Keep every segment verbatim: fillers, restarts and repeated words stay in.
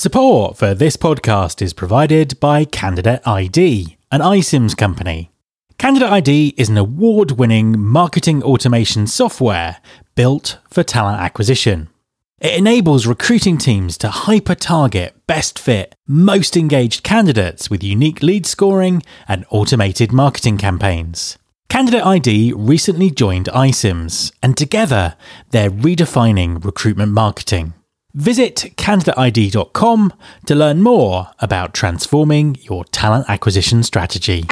Support for this podcast is provided by Candidate I D, an iCIMS company. Candidate I D is an award-winning marketing automation software built for talent acquisition. It enables recruiting teams to hyper-target best fit, most engaged candidates with unique lead scoring and automated marketing campaigns. Candidate I D recently joined iCIMS, and together they're redefining recruitment marketing. Visit candidate I D dot com to learn more about transforming your talent acquisition strategy.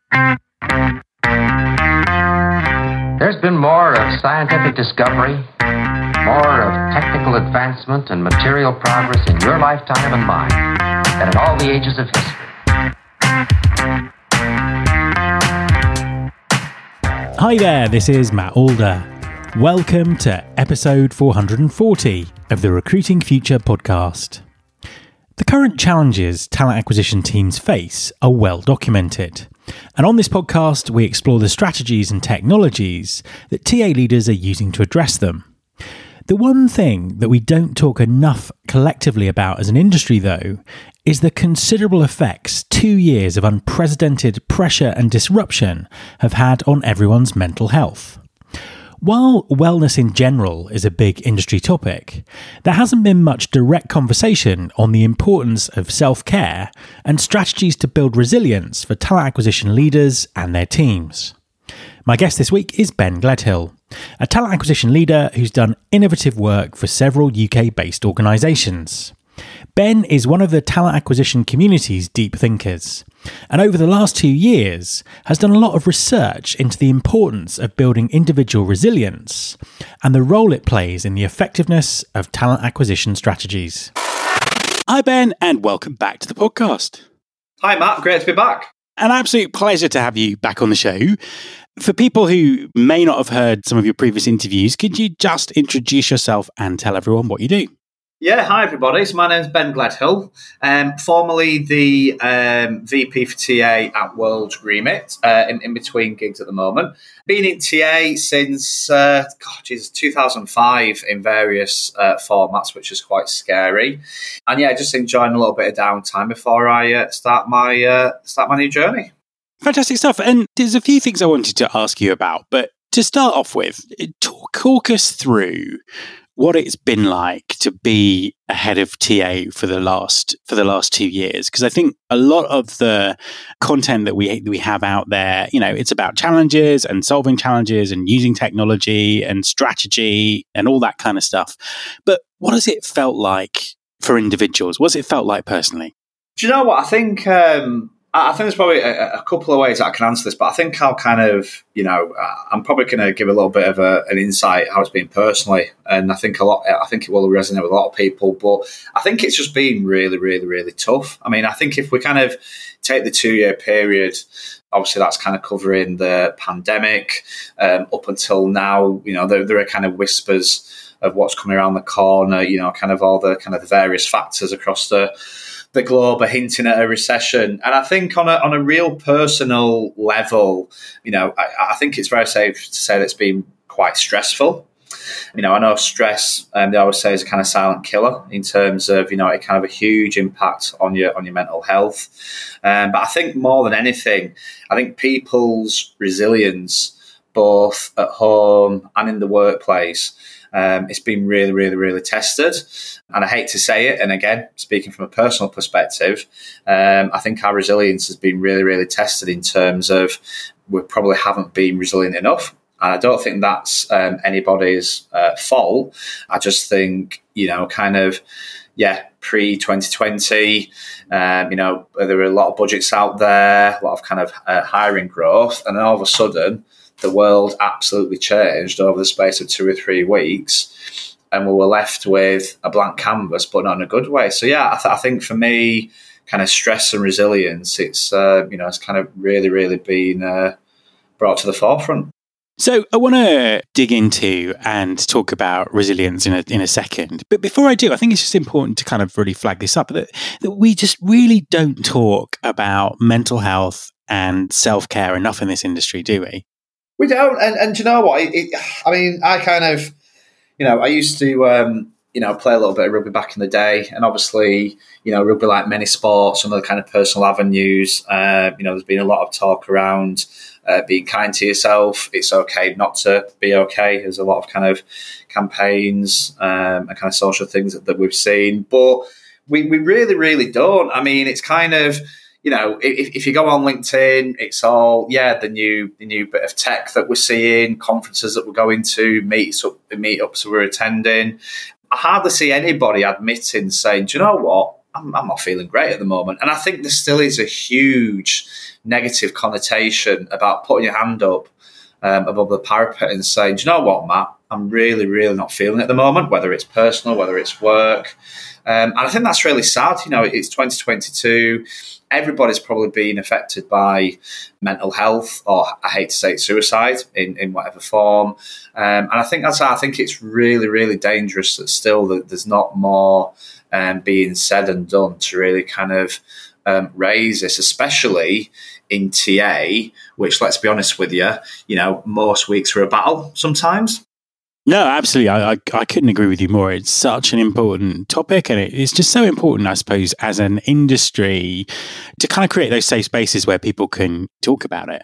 There's been more of scientific discovery, more of technical advancement and material progress in your lifetime and mine than in all the ages of history. Hi there, this is Matt Alder. Welcome to episode four hundred forty of the Recruiting Future podcast. The current challenges talent acquisition teams face are well documented. And on this podcast, we explore the strategies and technologies that T A leaders are using to address them. The one thing that we don't talk enough collectively about as an industry, though, is the considerable effects two years of unprecedented pressure and disruption have had on everyone's mental health. While wellness in general is a big industry topic, there hasn't been much direct conversation on the importance of self-care and strategies to build resilience for talent acquisition leaders and their teams. My guest this week is Ben Gledhill, a talent acquisition leader who's done innovative work for several U K-based organisations. Ben is one of the talent acquisition community's deep thinkers, and over the last two years has done a lot of research into the importance of building individual resilience and the role it plays in the effectiveness of talent acquisition strategies. Hi Ben, and welcome back to the podcast. Hi Matt, great to be back. An absolute pleasure to have you back on the show. For people who may not have heard some of your previous interviews, could you just introduce yourself and tell everyone what you do? Yeah, hi everybody. So my name's Ben Gledhill, um, formerly the um, V P for T A at World Remit, uh, in, in between gigs at the moment. Been in T A since uh, God, Jesus, two thousand five in various uh, formats, which is quite scary. And yeah, just enjoying a little bit of downtime before I uh, start my uh, start my new journey. Fantastic stuff. And there's a few things I wanted to ask you about, but to start off with, talk, talk us through what it's been like to be a head of T A for the last for the last two years, because I think a lot of the content that we we have out there, you know, it's about challenges and solving challenges and using technology and strategy and all that kind of stuff. But what has it felt like for individuals? What's it felt like personally? Do you know what I think? Um, I think there's probably a, a couple of ways that I can answer this, but I think I'll kind of, you know, I'm probably going to give a little bit of a, an insight how it's been personally, and I think a lot. I think it will resonate with a lot of people. But I think it's just been really, really, really tough. I mean, I think if we kind of take the two-year period, obviously that's kind of covering the pandemic um, up until now. You know, there, there are kind of whispers of what's coming around the corner. You know, kind of all the kind of the various factors across the. the globe are hinting at a recession. And I think on a on a real personal level, you know, I, I think it's very safe to say that it's been quite stressful. You know, I know stress, um, they always say, is a kind of silent killer in terms of, you know, it kind of a huge impact on your on your mental health. Um, but I think more than anything, I think people's resilience, both at home and in the workplace, Um, it's been really, really, really tested. And I hate to say it, and again, speaking from a personal perspective, um, I think our resilience has been really, really tested in terms of we probably haven't been resilient enough. And I don't think that's um, anybody's uh, fault. I just think, you know, kind of, yeah, pre twenty twenty, um, you know, there were a lot of budgets out there, a lot of kind of uh, hiring growth. And then all of a sudden, the world absolutely changed over the space of two or three weeks, and we were left with a blank canvas, but not in a good way. So yeah, I, th- I think for me, kind of stress and resilience, it's uh, you know, it's kind of really, really been uh, brought to the forefront. So I want to dig into and talk about resilience in a in a second. But before I do, I think it's just important to kind of really flag this up, that, that we just really don't talk about mental health and self-care enough in this industry, do we? We don't. And, and do you know what? It, it, I mean, I kind of, you know, I used to, um, you know, play a little bit of rugby back in the day. And obviously, you know, rugby, like many sports, some of the kind of personal avenues, uh, you know, there's been a lot of talk around uh, being kind to yourself. It's okay not to be okay. There's a lot of kind of campaigns um, and kind of social things that, that we've seen. But we, we really, really don't. I mean, it's kind of, you know, if, if you go on LinkedIn, it's all, yeah, the new the new bit of tech that we're seeing, conferences that we're going to, meets up, meetups we're attending. I hardly see anybody admitting, saying, do you know what, I'm, I'm not feeling great at the moment. And I think there still is a huge negative connotation about putting your hand up um, above the parapet and saying, do you know what, Matt, I'm really, really not feeling it at the moment, whether it's personal, whether it's work. Um, and I think that's really sad. You know, it's twenty twenty-two. Everybody's probably been affected by mental health, or I hate to say it, suicide in, in whatever form. Um, and I think that's I think it's really, really dangerous that still that there's not more um, being said and done to really kind of um, raise this, especially in T A, which, let's be honest with you, you know, most weeks are a battle sometimes. No, absolutely. I, I I couldn't agree with you more. It's such an important topic, and it, it's just so important, I suppose, as an industry to kind of create those safe spaces where people can talk about it.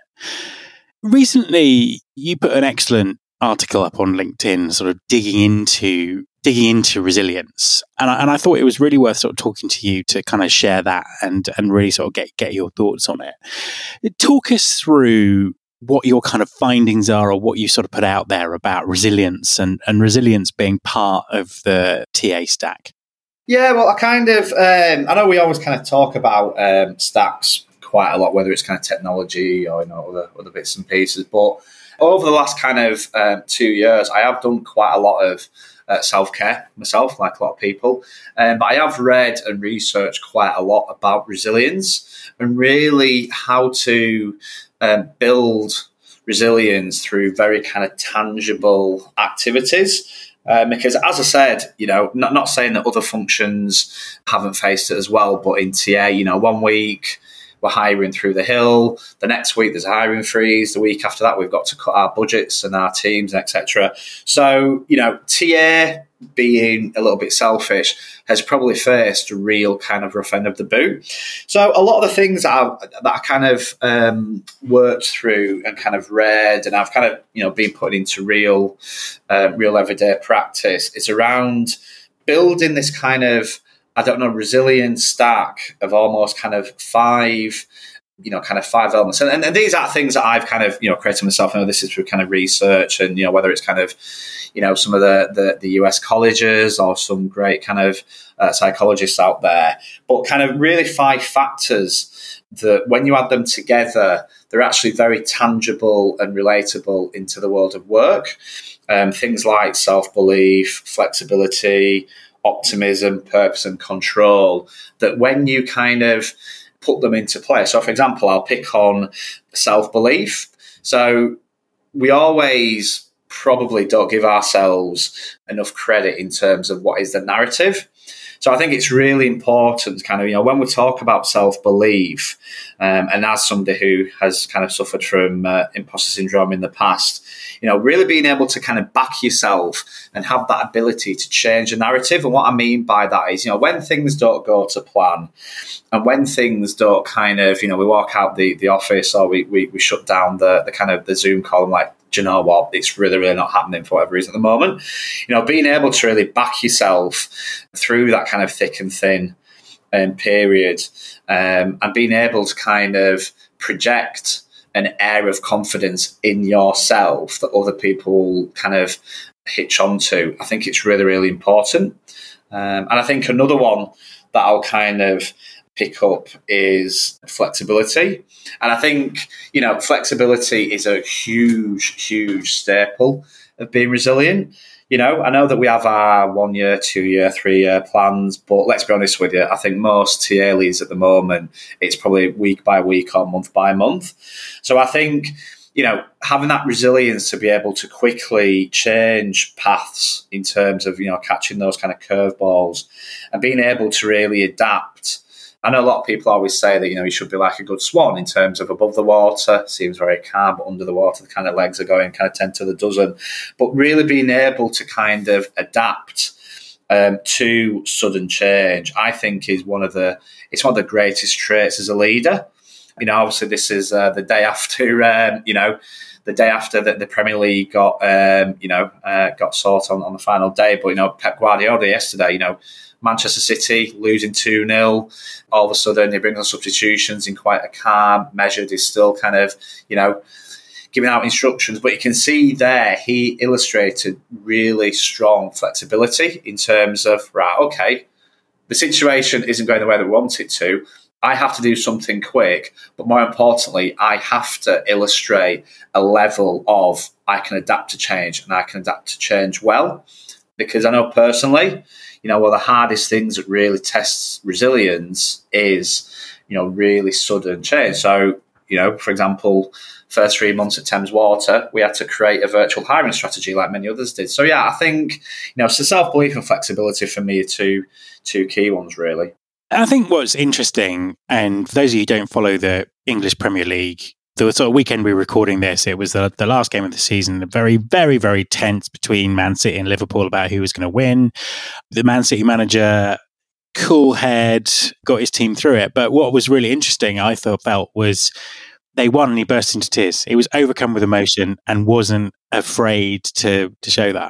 Recently, you put an excellent article up on LinkedIn, sort of digging into digging into resilience, and I, and I thought it was really worth sort of talking to you to kind of share that and and really sort of get get your thoughts on it. Talk us through what your kind of findings are, or what you sort of put out there about resilience and, and resilience being part of the T A stack. Yeah, well, I kind of, um, I know we always kind of talk about um, stacks quite a lot, whether it's kind of technology or, you know, other, other bits and pieces. But over the last kind of um, two years, I have done quite a lot of uh, self-care myself, like a lot of people. Um, but I have read and researched quite a lot about resilience and really how to Um, build resilience through very kind of tangible activities. Um, because, as I said, you know, not, not saying that other functions haven't faced it as well, but in T A, you know, one week we're hiring through the hill. The next week there's a hiring freeze. The week after that we've got to cut our budgets and our teams, et cetera. So, you know, T A, being a little bit selfish, has probably faced a real kind of rough end of the boot. So a lot of the things that, I've, that I kind of um, worked through and kind of read, and I've kind of, you know, been put into real, uh, real everyday practice, is around building this kind of, I don't know, resilient stack of almost kind of five, you know, kind of five elements. And, and, and these are things that I've kind of, you know, created myself. I know this is through kind of research and, you know, whether it's kind of, you know, some of the, the, the U S colleges or some great kind of uh, psychologists out there, but kind of really five factors that when you add them together, they're actually very tangible and relatable into the world of work. Um, things like self-belief, flexibility, optimism, purpose and control, that when you kind of put them into play. So, for example, I'll pick on self-belief. So we always probably don't give ourselves enough credit in terms of what is the narrative. So I think it's really important kind of, you know, when we talk about self-belief, um, and as somebody who has kind of suffered from uh, imposter syndrome in the past, you know, really being able to kind of back yourself and have that ability to change the narrative. And what I mean by that is, you know, when things don't go to plan and when things don't kind of, you know, we walk out the, the office or we, we, we shut down the, the kind of the Zoom call and like, do you know what, it's really, really not happening for whatever reason at the moment. You know, being able to really back yourself through that kind of thick and thin um, period um, and being able to kind of project an air of confidence in yourself that other people kind of hitch onto, I think it's really, really important. Um, and I think another one that I'll kind of pick up is flexibility. And I think, you know, flexibility is a huge, huge staple of being resilient. You know, I know that we have our one year, two year, three year plans, but let's be honest with you, I think most T A leads at the moment, it's probably week by week or month by month. So I think, you know, having that resilience to be able to quickly change paths in terms of, you know, catching those kind of curveballs and being able to really adapt. I know a lot of people always say that, you know, you should be like a good swan in terms of above the water, seems very calm, but under the water, the kind of legs are going kind of ten to the dozen. But really being able to kind of adapt um, to sudden change, I think is one of the it's one of the greatest traits as a leader. You know, obviously this is uh, the day after, um, you know, the day after that the Premier League got, um, you know, uh, got sorted on, on the final day. But, you know, Pep Guardiola yesterday, you know, Manchester City losing two nil. All of a sudden, he brings on substitutions in quite a calm, measured. He's still kind of, you know, giving out instructions. But you can see there he illustrated really strong flexibility in terms of, right, okay, the situation isn't going the way that we want it to. I have to do something quick. But more importantly, I have to illustrate a level of I can adapt to change and I can adapt to change well. Because I know personally, you know, one of the hardest things that really tests resilience is, you know, really sudden change. So, you know, for example, first three months at Thames Water, we had to create a virtual hiring strategy like many others did. So, yeah, I think, you know, so self-belief and flexibility for me are two, two key ones, really. I think what's interesting, and for those of you who don't follow the English Premier League, the sort of weekend we were recording this, it was the, the last game of the season, very, very, very tense between Man City and Liverpool about who was going to win. The Man City manager, cool head, got his team through it. But what was really interesting, I thought, felt was they won and he burst into tears. He was overcome with emotion and wasn't afraid to to show that.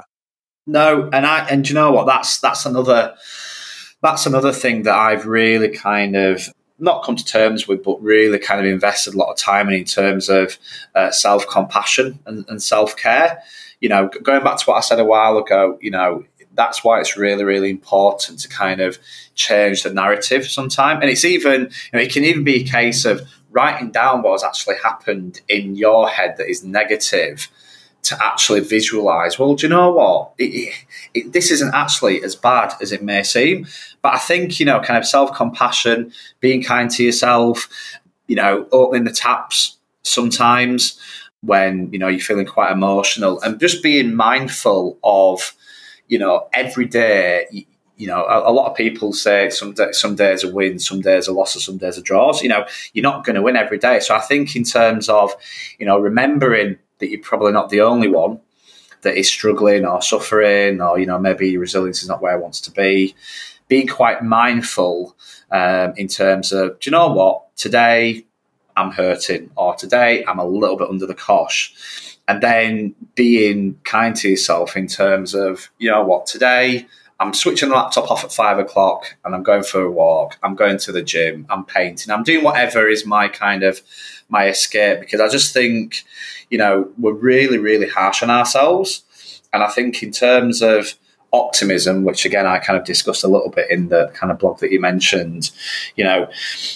No, and I and do you know what? That's that's another that's another thing that I've really kind of not come to terms with, but really kind of invested a lot of time in in terms of uh, self-compassion and, and self-care. You know, going back to what I said a while ago, you know, that's why it's really, really important to kind of change the narrative sometime. And it's even, you know, it can even be a case of writing down what has actually happened in your head that is negative to actually visualize, well, do you know what? It, it, it, this isn't actually as bad as it may seem. But I think, you know, kind of self-compassion, being kind to yourself, you know, opening the taps sometimes when, you know, you're feeling quite emotional, and just being mindful of, you know, every day, you, you know, a, a lot of people say some, day, some days are wins, some days are losses, some days are draws. You know, you're not going to win every day. So I think in terms of, you know, remembering that you're probably not the only one that is struggling or suffering, or, you know, maybe your resilience is not where it wants to be. Being quite mindful um, in terms of, do you know what, today I'm hurting, or today I'm a little bit under the cosh. And then being kind to yourself in terms of, you know what, today I'm switching the laptop off at five o'clock and I'm going for a walk. I'm going to the gym. I'm painting. I'm doing whatever is my kind of my escape, because I just think, you know, we're really, really harsh on ourselves. And I think in terms of optimism, which again, I kind of discussed a little bit in the kind of blog that you mentioned, you know,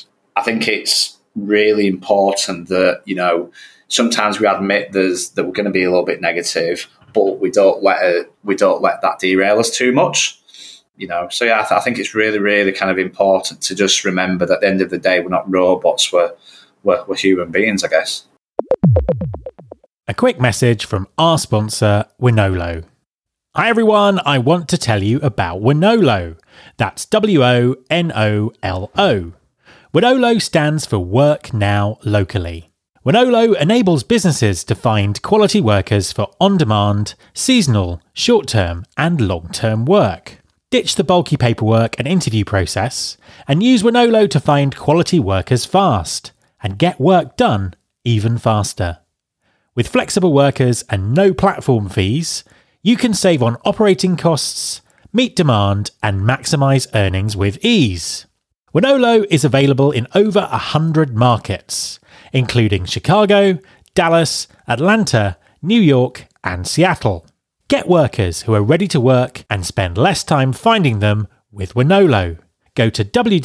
I think it's really important that, you know, sometimes we admit there's that we're going to be a little bit negative, but we don't let it, we don't let that derail us too much. You know, so yeah, I, th- I think it's really, really kind of important to just remember that at the end of the day, we're not robots, we're, we're, we're human beings, I guess. A quick message from our sponsor, Wonolo. Hi everyone, I want to tell you about Wonolo. That's W O N O L O. Wonolo stands for Work Now Locally. Wonolo enables businesses to find quality workers for on-demand, seasonal, short-term and long-term work. Ditch the bulky paperwork and interview process and use Wonolo to find quality workers fast and get work done even faster. With flexible workers and no platform fees, you can save on operating costs, meet demand and maximise earnings with ease. Wonolo is available in over one hundred markets, including Chicago, Dallas, Atlanta, New York, and Seattle. Get workers who are ready to work and spend less time finding them with Wonolo. Go to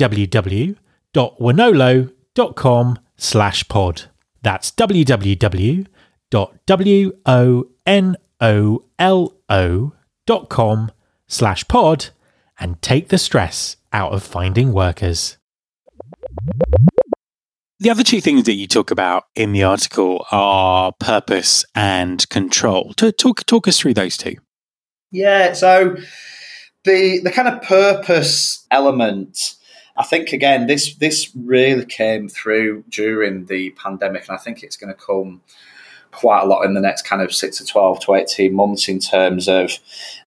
www.wonolo.com slash pod. That's www.wonolo.com slash pod and take the stress out of finding workers. The other two things that you talk about in the article are purpose and control. Talk talk us through those two. Yeah, so the the kind of purpose element, I think, again, this this really came through during the pandemic, and I think it's going to come quite a lot in the next kind of six to twelve to eighteen months in terms of,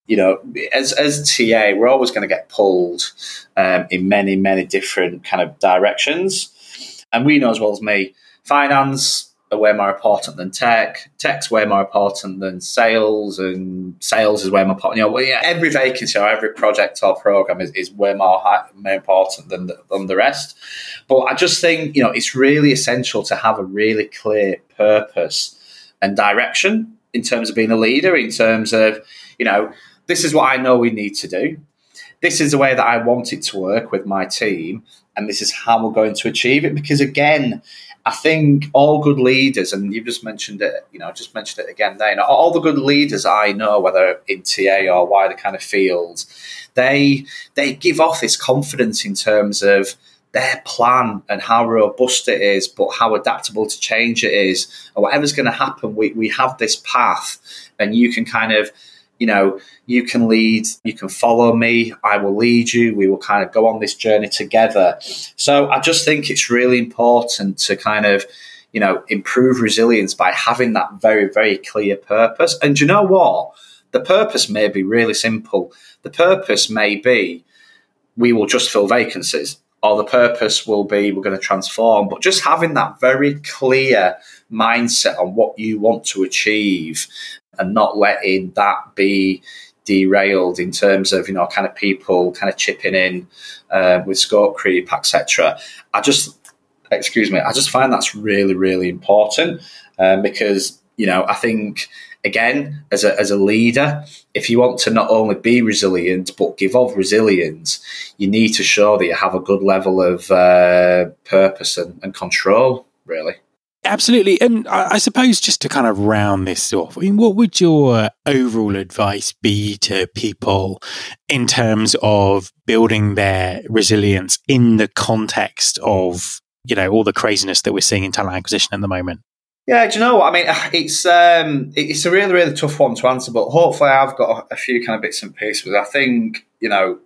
you know, as as T A, we're always going to get pulled um, in many, many different kind of directions. And we know as well as me, finance are way more important than tech. Tech's way more important than sales, and sales is way more important. You know, yeah, every vacancy or every project or program is, is way more, high, more important than the, than the rest. But I just think, you know, it's really essential to have a really clear purpose and direction in terms of being a leader, in terms of, you know, this is what I know we need to do. This is the way that I want it to work with my team, and this is how we're going to achieve it. Because again, I think all good leaders, and you've just mentioned it, you know, just mentioned it again there, you know, all the good leaders I know, whether in T A or wider kind of fields, they they give off this confidence in terms of their plan and how robust it is, but how adaptable to change it is. And whatever's going to happen, we, we have this path, and you can kind of, you know, you can lead, you can follow me, I will lead you, we will kind of go on this journey together. So I just think it's really important to kind of, you know, improve resilience by having that very, very clear purpose. And you know what? The purpose may be really simple. The purpose may be we will just fill vacancies, or the purpose will be we're going to transform. But just having that very clear mindset on what you want to achieve, and not letting that be derailed in terms of, you know, kind of people kind of chipping in uh, with scope creep, et cetera. I just, excuse me, I just find that's really, really important um, because, you know, I think, again, as a, as a leader, if you want to not only be resilient, but give off resilience, you need to show that you have a good level of uh, purpose and, and control, really. Absolutely. And I suppose just to kind of round this off, I mean, what would your overall advice be to people in terms of building their resilience in the context of, you know, all the craziness that we're seeing in talent acquisition at the moment? Yeah, do you know what? I mean, it's um, it's a really, really tough one to answer, but hopefully I've got a few kind of bits and pieces. I think, you know,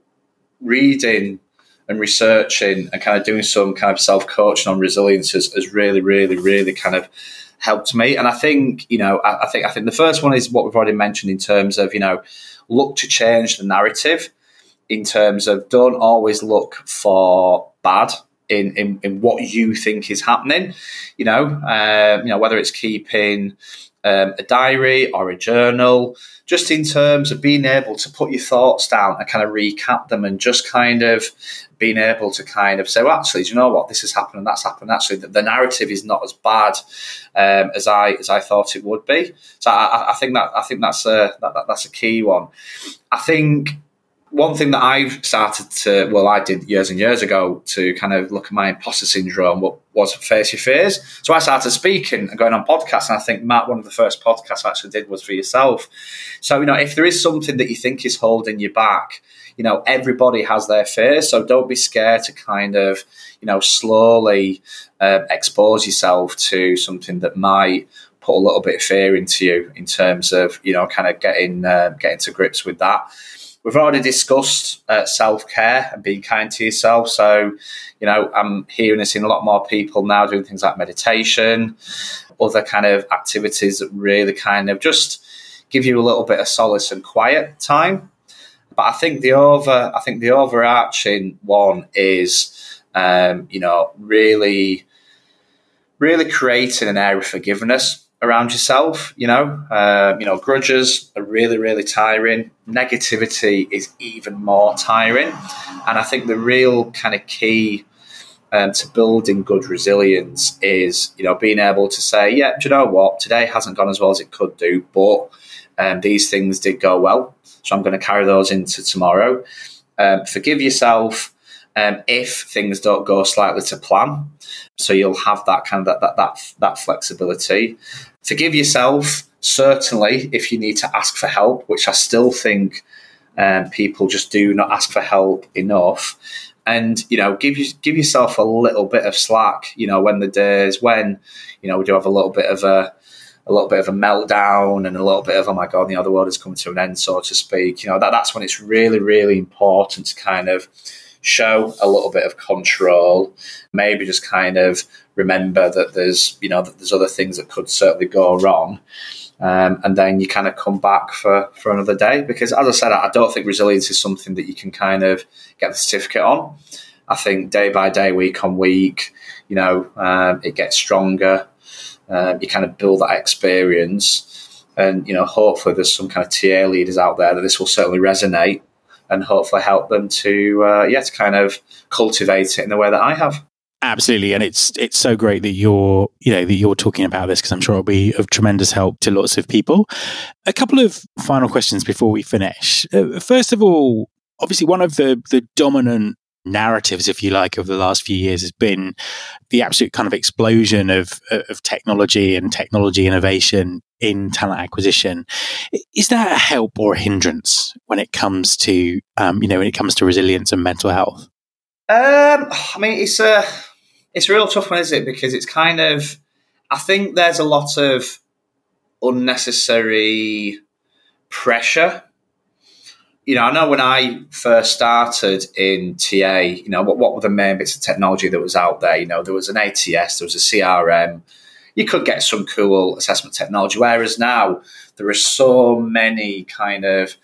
reading and researching and kind of doing some kind of self-coaching on resilience has, has really, really, really kind of helped me. And I think, you know, I, I think I think the first one is what we've already mentioned in terms of, you know, look to change the narrative in terms of don't always look for bad in, in, in what you think is happening, you know, uh, you know, whether it's keeping um, a diary or a journal, just in terms of being able to put your thoughts down and kind of recap them, and just kind of being able to kind of say, well, actually, do you know what? This has happened and that's happened. Actually, the, the narrative is not as bad um, as I as I thought it would be. So I, I think that I think that's a that, that, that's a key one. I think one thing that I've started to, well, I did years and years ago to kind of look at my imposter syndrome, what was face your fears. So I started speaking and going on podcasts, and I think, Matt, one of the first podcasts I actually did was for yourself. So, you know, if there is something that you think is holding you back, you know, everybody has their fears, so don't be scared to kind of, you know, slowly uh, expose yourself to something that might put a little bit of fear into you in terms of, you know, kind of getting uh, getting to grips with that. We've already discussed uh, self-care and being kind to yourself. So, you know, I'm hearing and seeing a lot more people now doing things like meditation, other kind of activities that really kind of just give you a little bit of solace and quiet time. But I think the over, I think the overarching one is, um, you know, really, really creating an area of forgiveness around yourself. You know, uh, you know, grudges are really, really tiring. Negativity is even more tiring. And I think the real kind of key um, to building good resilience is, you know, being able to say, yeah, do you know what? Today hasn't gone as well as it could do, but um, these things did go well. So I'm going to carry those into tomorrow. Um, forgive yourself um, if things don't go slightly to plan. So you'll have that kind of that that that, that flexibility. Forgive yourself, certainly, if you need to ask for help, which I still think um, people just do not ask for help enough. And, you know, give you, give yourself a little bit of slack, you know, when the days when, you know, we do have a little bit of a, a little bit of a meltdown and a little bit of, oh my God, you know, the world is coming to an end, so to speak. You know, that that's when it's really, really important to kind of show a little bit of control, maybe just kind of remember that there's, you know, that there's other things that could certainly go wrong. Um, and then you kind of come back for, for another day. Because as I said, I don't think resilience is something that you can kind of get the certificate on. I think day by day, week on week, you know, um, it gets stronger. Um, you kind of build that experience. And, you know, hopefully there's some kind of T A leaders out there that this will certainly resonate and hopefully help them to, uh, yeah, to kind of cultivate it in the way that I have. Absolutely, and it's it's so great that you're you know that you're talking about this, because I'm sure it'll be of tremendous help to lots of people. A couple of final questions before we finish. Uh, first of all, obviously one of the the dominant narratives, if you like, of the last few years has been the absolute kind of explosion of of technology and technology innovation in talent acquisition. Is that a help or a hindrance when it comes to um, you know when it comes to resilience and mental health? Um, I mean, it's a it's a real tough one, isn't it? Because it's kind of, I think there's a lot of unnecessary pressure. You know, I know when I first started in T A, you know, what, what were the main bits of technology that was out there? You know, there was an A T S, there was a C R M. You could get some cool assessment technology, whereas now there are so many kind of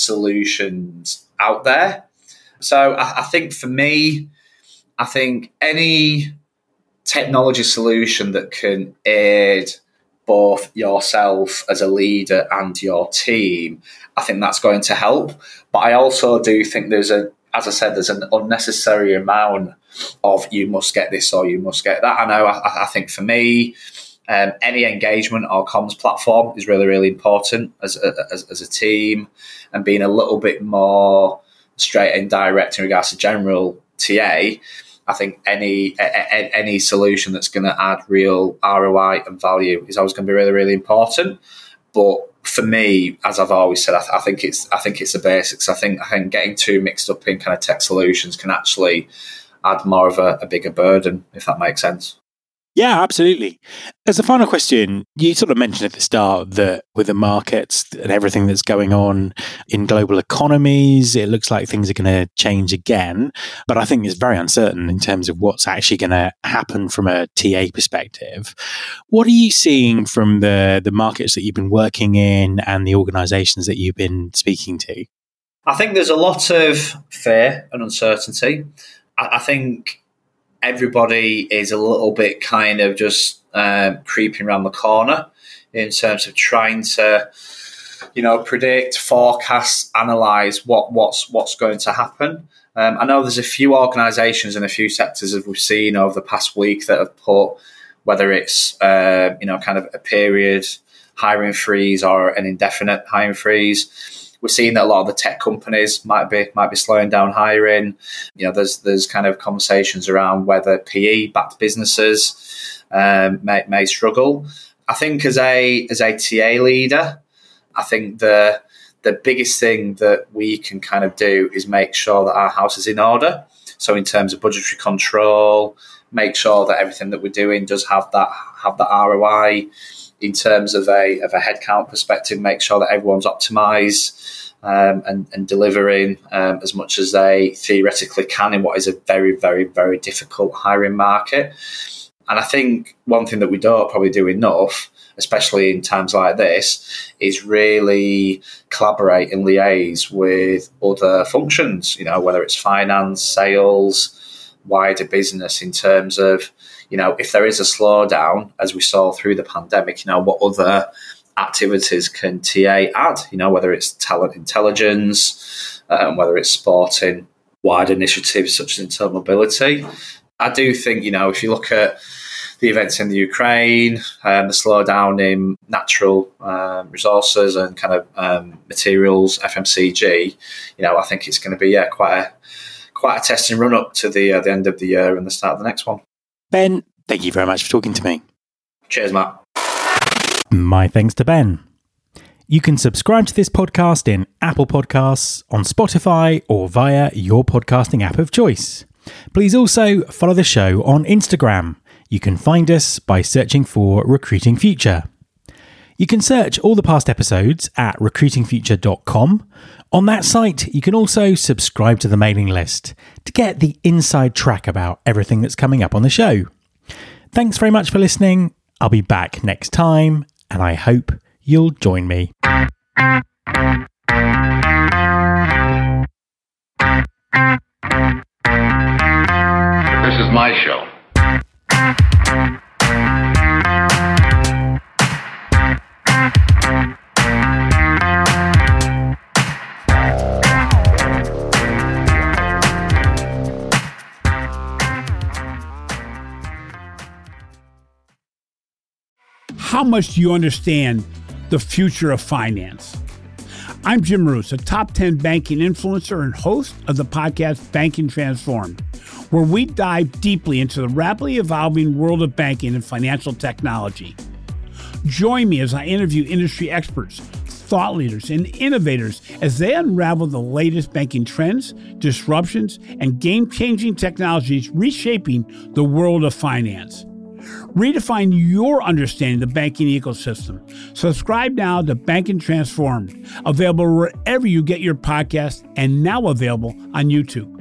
solutions out there. So I, I think for me, I think any technology solution that can aid both yourself as a leader and your team, I think that's going to help. But I also do think there's a, as I said, there's an unnecessary amount of you must get this or you must get that. I know, I, I think for me, um, any engagement or comms platform is really, really important as a, as, as a team, and being a little bit more straight and direct in regards to general T A. I think any a, any solution that's going to add real R O I and value is always going to be really, really important. But for me, as I've always said, I, th- I think it's I think it's the basics. I think I think getting too mixed up in kind of tech solutions can actually add more of a, a bigger burden, if that makes sense. Yeah, absolutely. As a final question, you sort of mentioned at the start that with the markets and everything that's going on in global economies, it looks like things are going to change again. But I think it's very uncertain in terms of what's actually going to happen from a T A perspective. What are you seeing from the, the markets that you've been working in and the organisations that you've been speaking to? I think there's a lot of fear and uncertainty. I, I think everybody is a little bit kind of just um, creeping around the corner in terms of trying to, you know, predict, forecast, analyse what, what's what's going to happen. Um, I know there's a few organisations and a few sectors that we've seen over the past week that have put, whether it's, uh, you know, kind of a period hiring freeze or an indefinite hiring freeze. We're seeing that a lot of the tech companies might be might be slowing down hiring. You know, there's there's kind of conversations around whether P E-backed businesses um, may may struggle. I think as a as a T A leader, I think the the biggest thing that we can kind of do is make sure that our house is in order. So in terms of budgetary control, make sure that everything that we're doing does have that have that R O I. In terms of a of a headcount perspective, make sure that everyone's optimised um, and, and delivering um, as much as they theoretically can in what is a very, very, very difficult hiring market. And I think one thing that we don't probably do enough, especially in times like this, is really collaborate and liaise with other functions, you know, whether it's finance, sales, wider business, in terms of, you know, if there is a slowdown, as we saw through the pandemic, you know, what other activities can T A add? You know, whether it's talent intelligence, um, whether it's supporting wider initiatives such as internal mobility. I do think, you know, if you look at the events in the Ukraine, um, the slowdown in natural um, resources and kind of um, materials, F M C G, you know, I think it's going to be, yeah, quite a quite a testing run up to the uh, the end of the year and the start of the next one. Ben, thank you very much for talking to me. Cheers, Matt. My thanks to Ben. You can subscribe to this podcast in Apple Podcasts, on Spotify, or via your podcasting app of choice. Please also follow the show on Instagram. You can find us by searching for Recruiting Future. You can search all the past episodes at recruiting future dot com. On that site, you can also subscribe to the mailing list to get the inside track about everything that's coming up on the show. Thanks very much for listening. I'll be back next time, and I hope you'll join me. This is my show. How much do you understand the future of finance? I'm Jim Marous, a top ten banking influencer and host of the podcast Banking Transformed, where we dive deeply into the rapidly evolving world of banking and financial technology. Join me as I interview industry experts, thought leaders, and innovators as they unravel the latest banking trends, disruptions, and game-changing technologies reshaping the world of finance. Redefine your understanding of the banking ecosystem. Subscribe now to Banking Transformed, available wherever you get your podcasts and now available on YouTube.